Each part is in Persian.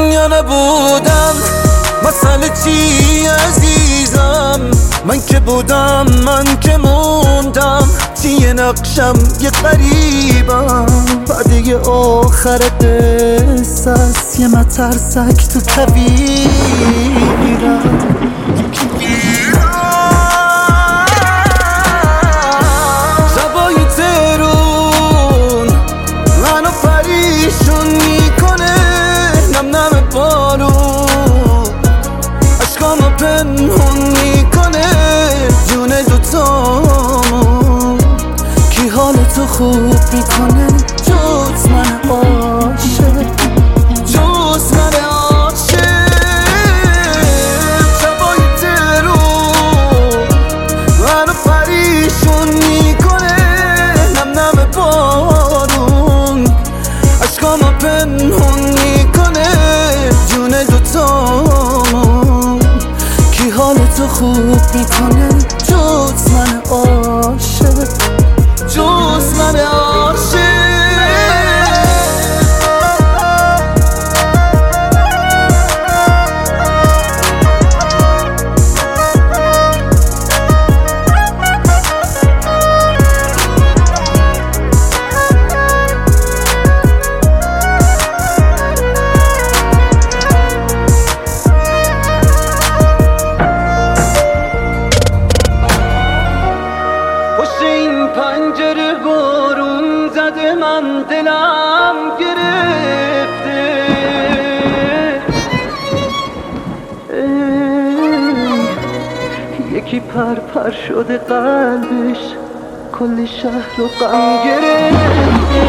یا نبودم، مسئله چی عزیزم؟ من که بودم، من که موندم، چیه نقشم یه غریبم. بعد آخر قصه است یه مترسک تو کویرم. شبای ترون منو پریشون میکنه، نم نم بارون عشقامو پنهون میکنه. جون دوتامون کی حالتو خوب میکنه جز من عاشق، جز من عاشق. شبای ترون منو پریشون میکنه، نم نم بارون عشقامو پنهون میکنه. جون دوتامون کی حالتو خوب میکنه جز من عاشق، جز من عاشق. پنجره بارون زده، من دلم گرفته. یکی پر پر شده قلبش، کل شهر رو غم گرفته.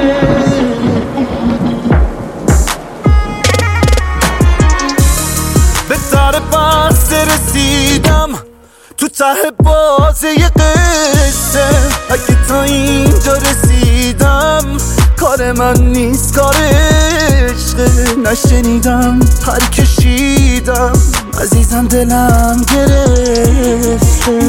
به در بسته رسیدم، تو ته بازه یه قصه. اگه تا اینجا رسیدم کار من نیست، کار عشقه. نشنیدم پر کشیدم، عزیزم دلم گرفته.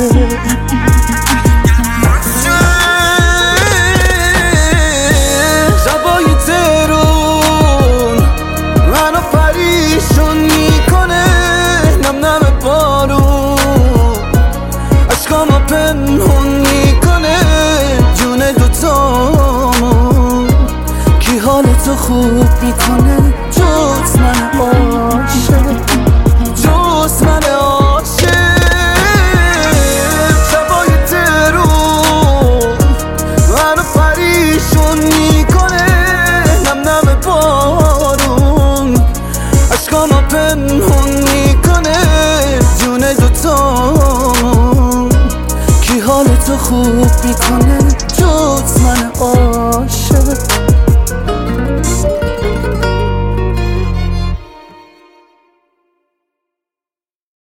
شبای ترون منو پریشون میکنه، نم نم بارون عشقامو پنهون میکنه. جون دوتامون کی حالتو خوب میکنه جز من عاشق، جز من عاشق. شبای ترون منو پریشون میکنه، نم نم بارون عشقامو پنهون میکنه. جون دوتامون کی حالتو خوب میکنه جز من عاشق.